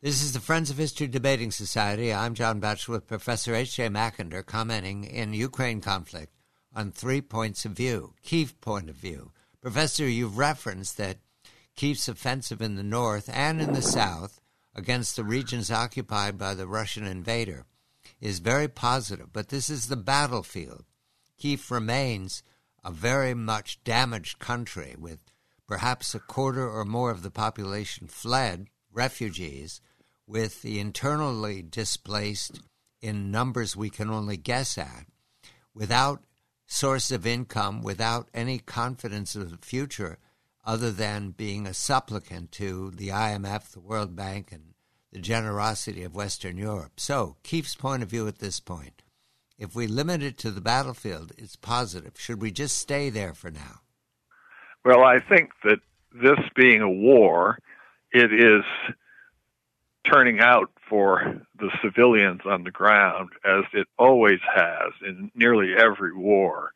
This is the Friends of History Debating Society. I'm John Batchelor with Professor H.J. Mackinder commenting in Ukraine conflict on 3 points of view. Kyiv point of view. Professor, you've referenced that Kyiv's offensive in the north and in the south against the regions occupied by the Russian invader is very positive, but this is the battlefield. Kyiv remains a very much damaged country with perhaps a quarter or more of the population fled, refugees, with the internally displaced in numbers we can only guess at, without source of income, without any confidence of the future other than being a supplicant to the IMF, the World Bank, and the generosity of Western Europe. So, Kyiv's point of view at this point, if we limit it to the battlefield, it's positive. Should we just stay there for now? Well, I think that this being a war, it is turning out for the civilians on the ground, as it always has in nearly every war,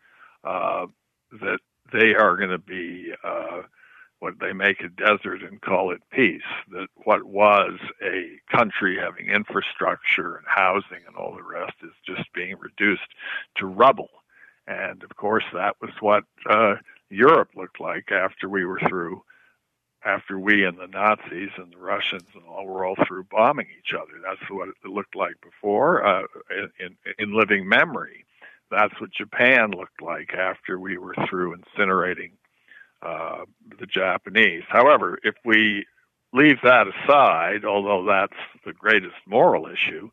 that they are going to be what they make a desert and call it peace, that what was a country having infrastructure and housing and all the rest is just being reduced to rubble. And, of course, that was what Europe looked like after we and the Nazis and the Russians and all were all through bombing each other. That's what it looked like before in living memory. That's what Japan looked like after we were through incinerating the Japanese. However, if we leave that aside, although that's the greatest moral issue,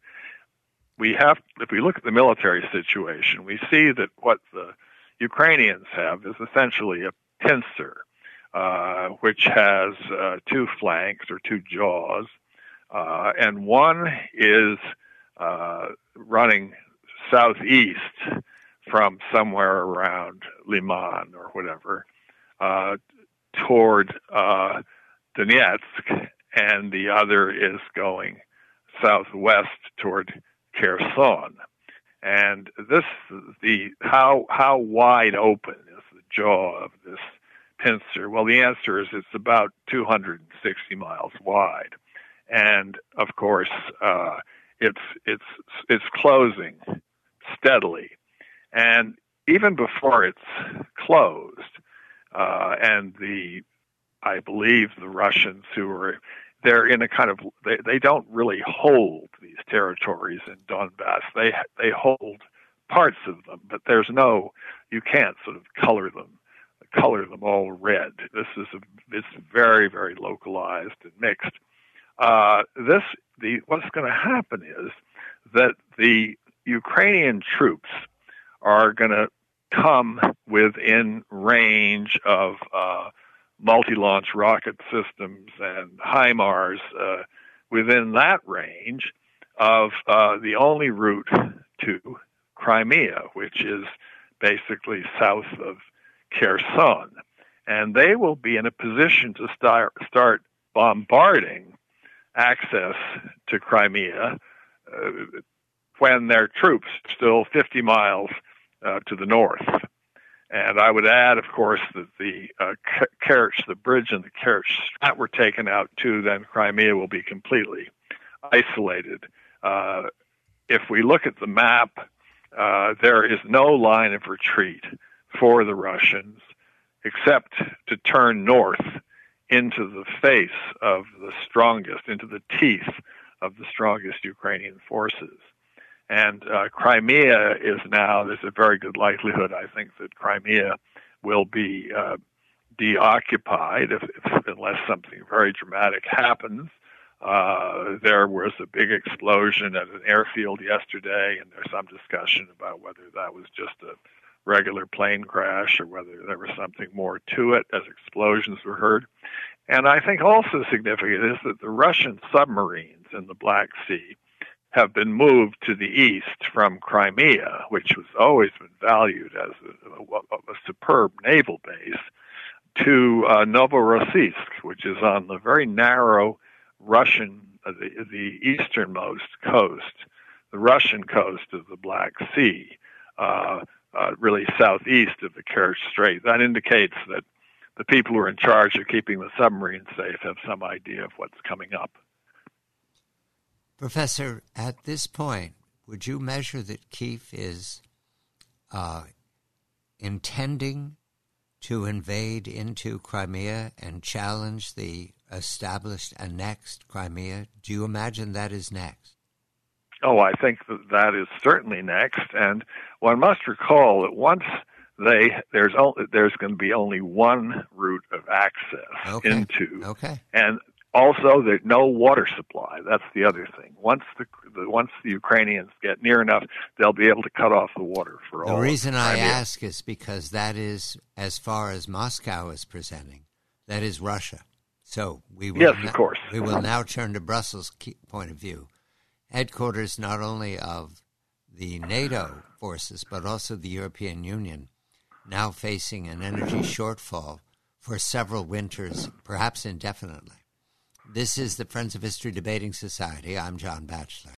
if we look at the military situation, we see that what the Ukrainians have is essentially a pincer, which has two flanks or two jaws, and one is running southeast from somewhere around Liman or whatever toward Donetsk, and the other is going southwest toward Kherson. And how wide open is the jaw of this pincer? Well, the answer is it's about 260 miles wide, and of course, it's closing steadily. And even before it's closed, I believe the Russians they're in a kind of, they don't really hold these territories in Donbass. They hold parts of them, but you can't sort of color them all red. It's very, very localized and mixed. What's going to happen is that the Ukrainian troops are going to come within range of multi-launch rocket systems and HIMARS, within that range of the only route to Crimea, which is basically south of Kherson. And they will be in a position to start bombarding access to Crimea when their troops are still 50 miles to the north. And I would add, of course, that the Kerch, the bridge and the Kerch that were taken out too, then Crimea will be completely isolated. If we look at the map, there is no line of retreat for the Russians except to turn north into the face of the strongest, into the teeth of the strongest Ukrainian forces. And Crimea is now, there's a very good likelihood, I think, that Crimea will be deoccupied unless something very dramatic happens. There was a big explosion at an airfield yesterday, and there's some discussion about whether that was just a regular plane crash or whether there was something more to it as explosions were heard. And I think also significant is that the Russian submarines in the Black Sea have been moved to the east from Crimea, which has always been valued as a superb naval base, to Novorossiysk, which is on the very narrow Russian, the easternmost coast, the Russian coast of the Black Sea, really southeast of the Kerch Strait. That indicates that the people who are in charge of keeping the submarines safe have some idea of what's coming up. Professor, at this point, would you measure that Kyiv is intending to invade into Crimea and challenge the established annexed Crimea? Do you imagine that is next? Oh, I think that is certainly next. And one must recall that once there's going to be only one route of access into, and also there's no water supply. That's the other thing. Once the Ukrainians get near enough, they'll be able to cut off the water for all. The reason I ask is because that is, as far as Moscow is presenting, that is Russia. So we will of course. We will now turn to Brussels' point of view. Headquarters not only of the NATO forces, but also the European Union, now facing an energy shortfall for several winters, perhaps indefinitely. This is the Friends of History Debating Society. I'm John Batchelor.